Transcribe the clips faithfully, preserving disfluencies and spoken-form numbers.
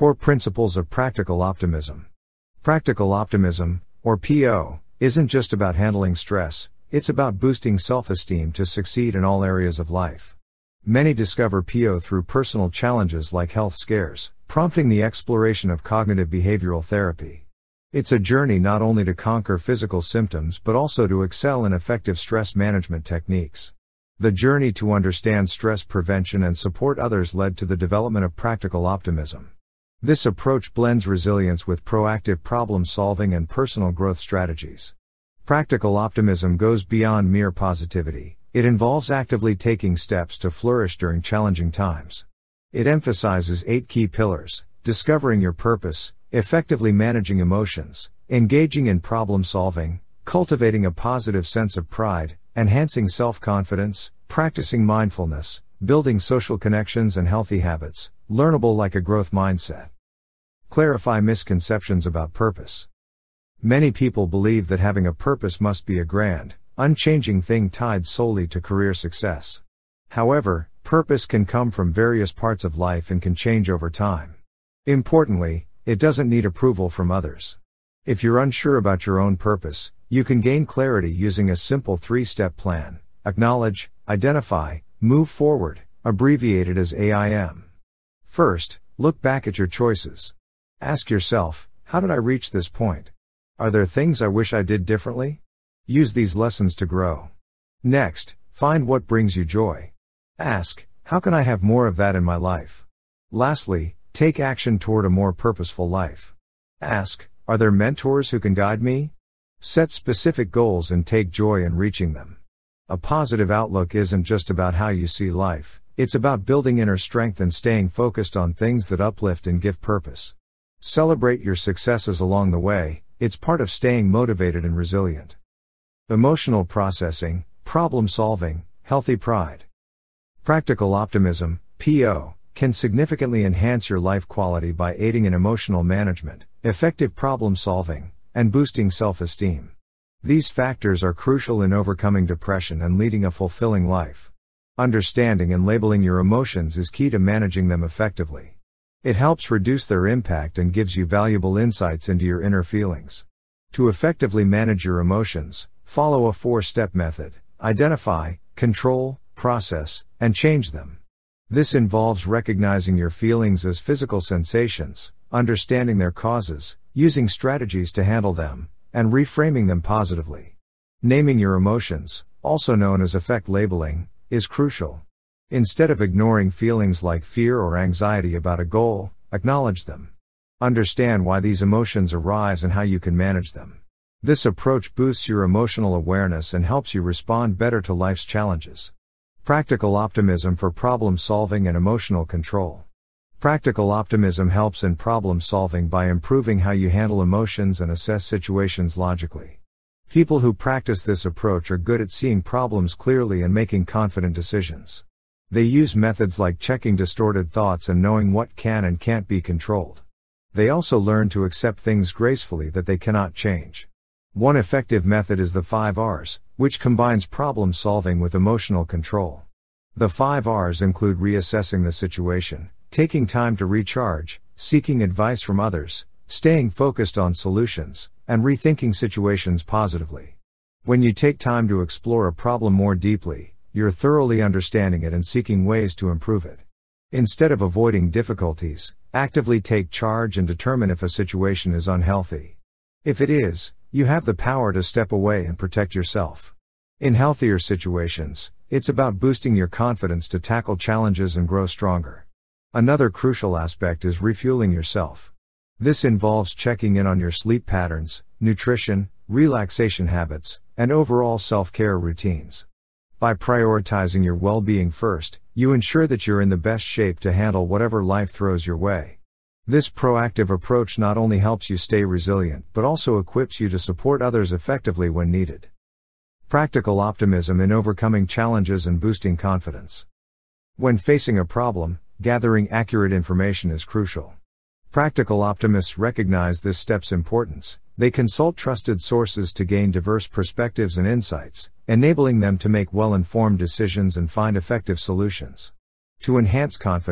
Core Principles of Practical Optimism. Practical optimism, or P O, isn't just about handling stress, it's about boosting self-esteem to succeed in all areas of life. Many discover P O through personal challenges like health scares, prompting the exploration of cognitive behavioral therapy. It's a journey not only to conquer physical symptoms but also to excel in effective stress management techniques. The journey to understand stress prevention and support others led to the development of practical optimism. This approach blends resilience with proactive problem solving and personal growth strategies. Practical optimism goes beyond mere positivity. It involves actively taking steps to flourish during challenging times. It emphasizes eight key pillars: discovering your purpose, effectively managing emotions, engaging in problem solving, cultivating a positive sense of pride, enhancing self-confidence, practicing mindfulness, building social connections and healthy habits, learnable like a growth mindset. Clarify misconceptions about purpose. Many people believe that having a purpose must be a grand, unchanging thing tied solely to career success. However, purpose can come from various parts of life and can change over time. Importantly, it doesn't need approval from others. If you're unsure about your own purpose, you can gain clarity using a simple three-step plan: acknowledge, identify, move forward, abbreviated as A I M. First, look back at your choices. Ask yourself, how did I reach this point? Are there things I wish I did differently? Use these lessons to grow. Next, find what brings you joy. Ask, how can I have more of that in my life? Lastly, take action toward a more purposeful life. Ask, are there mentors who can guide me? Set specific goals and take joy in reaching them. A positive outlook isn't just about how you see life, it's about building inner strength and staying focused on things that uplift and give purpose. Celebrate your successes along the way, it's part of staying motivated and resilient. Emotional processing, problem solving, healthy pride. Practical optimism, P O, can significantly enhance your life quality by aiding in emotional management, effective problem solving, and boosting self-esteem. These factors are crucial in overcoming depression and leading a fulfilling life. Understanding and labeling your emotions is key to managing them effectively. It helps reduce their impact and gives you valuable insights into your inner feelings. To effectively manage your emotions, follow a four-step method: identify, control, process, and change them. This involves recognizing your feelings as physical sensations, understanding their causes, using strategies to handle them, and reframing them positively. Naming your emotions, also known as affect labeling, is crucial. Instead of ignoring feelings like fear or anxiety about a goal, acknowledge them. Understand why these emotions arise and how you can manage them. This approach boosts your emotional awareness and helps you respond better to life's challenges. Practical optimism for problem solving and emotional control. Practical optimism helps in problem solving by improving how you handle emotions and assess situations logically. People who practice this approach are good at seeing problems clearly and making confident decisions. They use methods like checking distorted thoughts and knowing what can and can't be controlled. They also learn to accept things gracefully that they cannot change. One effective method is the five R's, which combines problem solving with emotional control. The five R's include reassessing the situation, taking time to recharge, seeking advice from others, staying focused on solutions, and rethinking situations positively. When you take time to explore a problem more deeply, you're thoroughly understanding it and seeking ways to improve it. Instead of avoiding difficulties, actively take charge and determine if a situation is unhealthy. If it is, you have the power to step away and protect yourself. In healthier situations, it's about boosting your confidence to tackle challenges and grow stronger. Another crucial aspect is refueling yourself. This involves checking in on your sleep patterns, nutrition, relaxation habits, and overall self-care routines. By prioritizing your well-being first, you ensure that you're in the best shape to handle whatever life throws your way. This proactive approach not only helps you stay resilient but also equips you to support others effectively when needed. Practical optimism in overcoming challenges and boosting confidence. When facing a problem, gathering accurate information is crucial. Practical optimists recognize this step's importance. They consult trusted sources to gain diverse perspectives and insights, enabling them to make well-informed decisions and find effective solutions. To enhance confidence,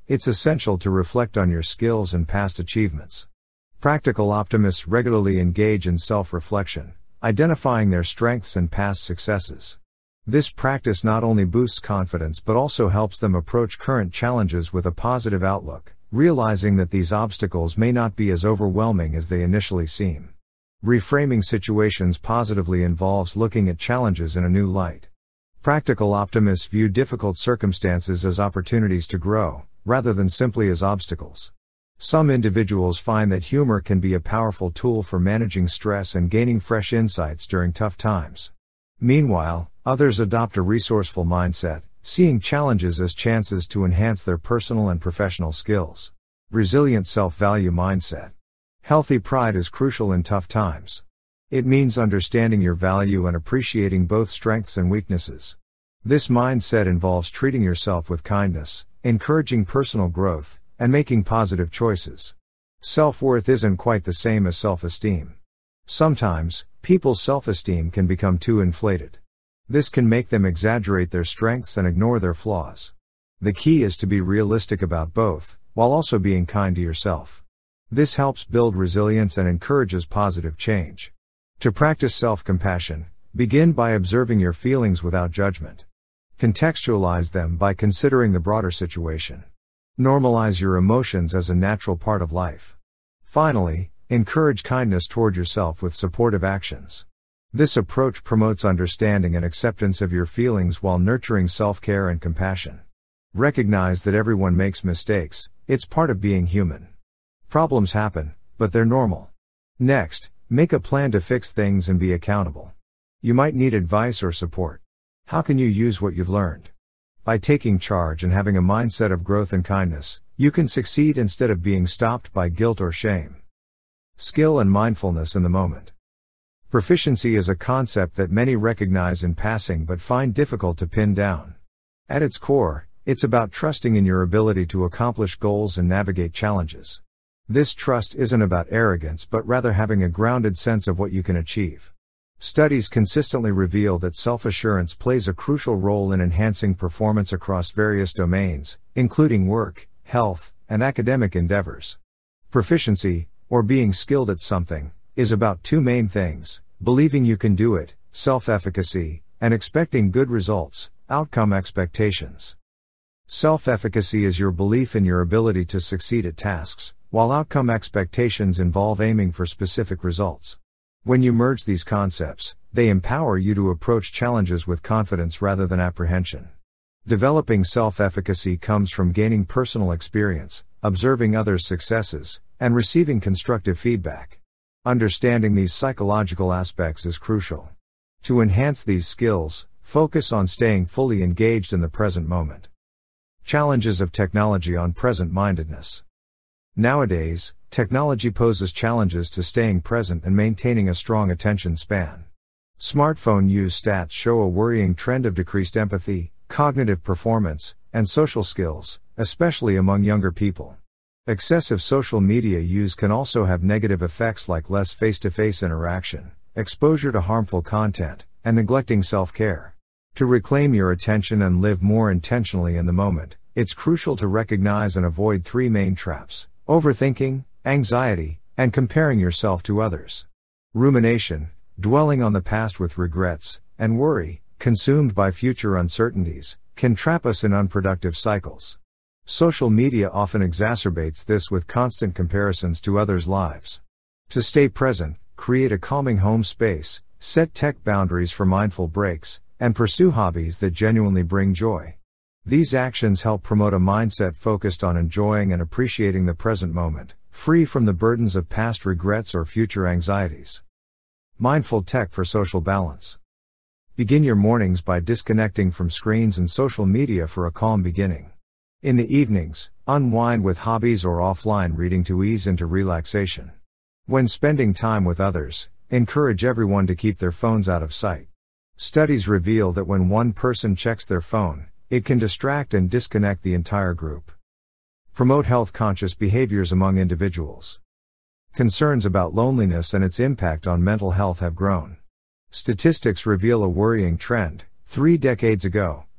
it's essential to reflect on your skills and past achievements. Practical optimists regularly engage in self-reflection, identifying their strengths and past successes. This practice not only boosts confidence but also helps them approach current challenges with a positive outlook, realizing that these obstacles may not be as overwhelming as they initially seem. Reframing situations positively involves looking at challenges in a new light. Practical optimists view difficult circumstances as opportunities to grow, rather than simply as obstacles. Some individuals find that humor can be a powerful tool for managing stress and gaining fresh insights during tough times. Meanwhile, others adopt a resourceful mindset, seeing challenges as chances to enhance their personal and professional skills. Resilient self-value mindset. Healthy pride is crucial in tough times. It means understanding your value and appreciating both strengths and weaknesses. This mindset involves treating yourself with kindness, encouraging personal growth, and making positive choices. Self-worth isn't quite the same as self-esteem. Sometimes, people's self-esteem can become too inflated. This can make them exaggerate their strengths and ignore their flaws. The key is to be realistic about both, while also being kind to yourself. This helps build resilience and encourages positive change. To practice self-compassion, begin by observing your feelings without judgment. Contextualize them by considering the broader situation. Normalize your emotions as a natural part of life. Finally, encourage kindness toward yourself with supportive actions. This approach promotes understanding and acceptance of your feelings while nurturing self-care and compassion. Recognize that everyone makes mistakes, it's part of being human. Problems happen, but they're normal. Next, make a plan to fix things and be accountable. You might need advice or support. How can you use what you've learned? By taking charge and having a mindset of growth and kindness, you can succeed instead of being stopped by guilt or shame. Skill and mindfulness in the moment. Proficiency is a concept that many recognize in passing but find difficult to pin down. At its core, it's about trusting in your ability to accomplish goals and navigate challenges. This trust isn't about arrogance but rather having a grounded sense of what you can achieve. Studies consistently reveal that self-assurance plays a crucial role in enhancing performance across various domains, including work, health, and academic endeavors. Proficiency, or being skilled at something, is about two main things: believing you can do it, self-efficacy, and expecting good results, outcome expectations. Self-efficacy is your belief in your ability to succeed at tasks, while outcome expectations involve aiming for specific results. When you merge these concepts, they empower you to approach challenges with confidence rather than apprehension. Developing self-efficacy comes from gaining personal experience, observing others' successes, and receiving constructive feedback. Understanding these psychological aspects is crucial. To enhance these skills, focus on staying fully engaged in the present moment. Challenges of technology on present-mindedness. Nowadays, technology poses challenges to staying present and maintaining a strong attention span. Smartphone use stats show a worrying trend of decreased empathy, cognitive performance, and social skills, especially among younger people. Excessive social media use can also have negative effects like less face-to-face interaction, exposure to harmful content, and neglecting self-care. To reclaim your attention and live more intentionally in the moment, it's crucial to recognize and avoid three main traps: overthinking, anxiety, and comparing yourself to others. Rumination, dwelling on the past with regrets, and worry, consumed by future uncertainties, can trap us in unproductive cycles. Social media often exacerbates this with constant comparisons to others' lives. To stay present, create a calming home space, set tech boundaries for mindful breaks, and pursue hobbies that genuinely bring joy. These actions help promote a mindset focused on enjoying and appreciating the present moment, free from the burdens of past regrets or future anxieties. Mindful tech for social balance. Begin your mornings by disconnecting from screens and social media for a calm beginning. In the evenings, unwind with hobbies or offline reading to ease into relaxation. When spending time with others, encourage everyone to keep their phones out of sight. Studies reveal that when one person checks their phone, it can distract and disconnect the entire group. Promote health-conscious behaviors among individuals. Concerns about loneliness and its impact on mental health have grown. Statistics reveal a worrying trend. Three decades ago,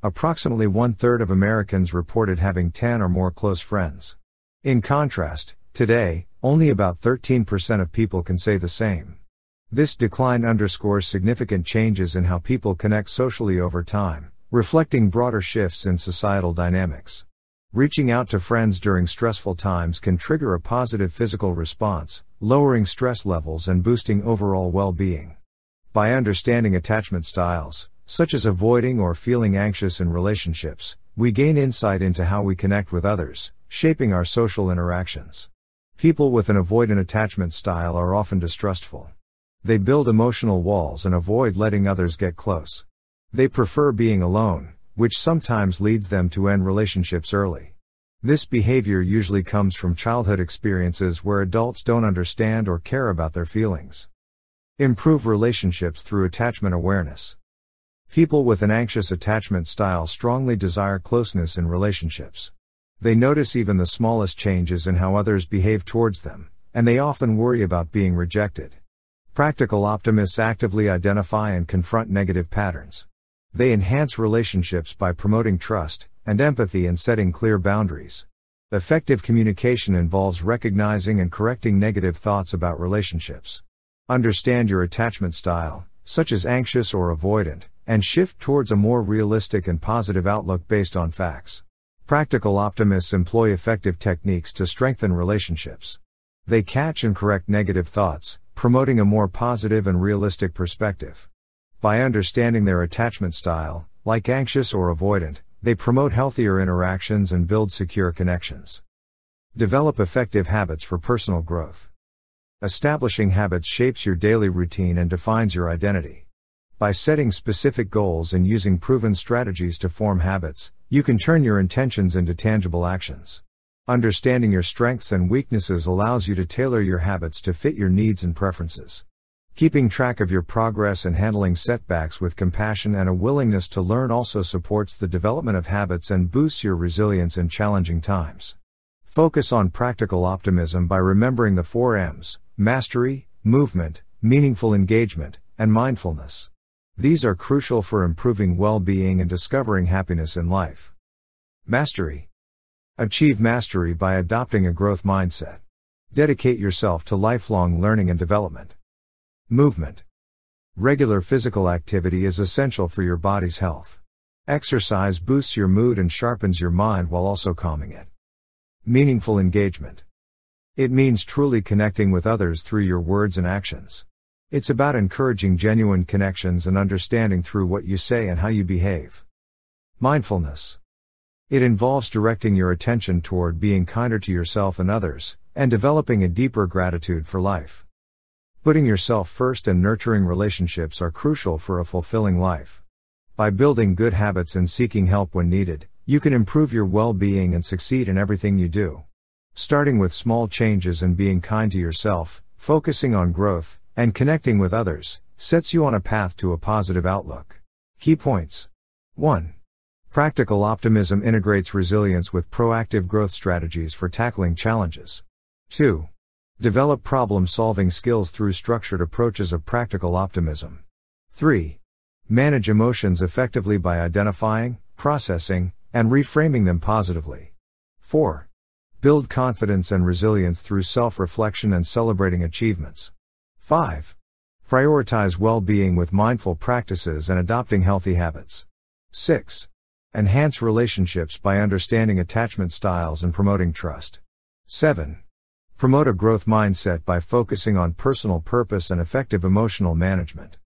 Approximately one-third of Americans reported having ten or more close friends. In contrast, today, only about thirteen percent of people can say the same. This decline underscores significant changes in how people connect socially over time, reflecting broader shifts in societal dynamics. Reaching out to friends during stressful times can trigger a positive physical response, lowering stress levels and boosting overall well-being. By understanding attachment styles, such as avoiding or feeling anxious in relationships, we gain insight into how we connect with others, shaping our social interactions. People with an avoidant attachment style are often distrustful. They build emotional walls and avoid letting others get close. They prefer being alone, which sometimes leads them to end relationships early. This behavior usually comes from childhood experiences where adults don't understand or care about their feelings. Improve relationships through attachment awareness. People with an anxious attachment style strongly desire closeness in relationships. They notice even the smallest changes in how others behave towards them, and they often worry about being rejected. Practical optimists actively identify and confront negative patterns. They enhance relationships by promoting trust and empathy and setting clear boundaries. Effective communication involves recognizing and correcting negative thoughts about relationships. Understand your attachment style, such as anxious or avoidant, and shift towards a more realistic and positive outlook based on facts. Practical optimists employ effective techniques to strengthen relationships. They catch and correct negative thoughts, promoting a more positive and realistic perspective. By understanding their attachment style, like anxious or avoidant, they promote healthier interactions and build secure connections. Develop effective habits for personal growth. Establishing habits shapes your daily routine and defines your identity. By setting specific goals and using proven strategies to form habits, you can turn your intentions into tangible actions. Understanding your strengths and weaknesses allows you to tailor your habits to fit your needs and preferences. Keeping track of your progress and handling setbacks with compassion and a willingness to learn also supports the development of habits and boosts your resilience in challenging times. Focus on practical optimism by remembering the four M's: mastery, movement, meaningful engagement, and mindfulness. These are crucial for improving well-being and discovering happiness in life. Mastery. Achieve mastery by adopting a growth mindset. Dedicate yourself to lifelong learning and development. Movement. Regular physical activity is essential for your body's health. Exercise boosts your mood and sharpens your mind while also calming it. Meaningful engagement. It means truly connecting with others through your words and actions. It's about encouraging genuine connections and understanding through what you say and how you behave. Mindfulness. It involves directing your attention toward being kinder to yourself and others, and developing a deeper gratitude for life. Putting yourself first and nurturing relationships are crucial for a fulfilling life. By building good habits and seeking help when needed, you can improve your well-being and succeed in everything you do. Starting with small changes and being kind to yourself, focusing on growth, and connecting with others, sets you on a path to a positive outlook. Key points. one. Practical optimism integrates resilience with proactive growth strategies for tackling challenges. two. Develop problem-solving skills through structured approaches of practical optimism. three. Manage emotions effectively by identifying, processing, and reframing them positively. four. Build confidence and resilience through self-reflection and celebrating achievements. five. Prioritize well-being with mindful practices and adopting healthy habits. six. Enhance relationships by understanding attachment styles and promoting trust. seven. Promote a growth mindset by focusing on personal purpose and effective emotional management.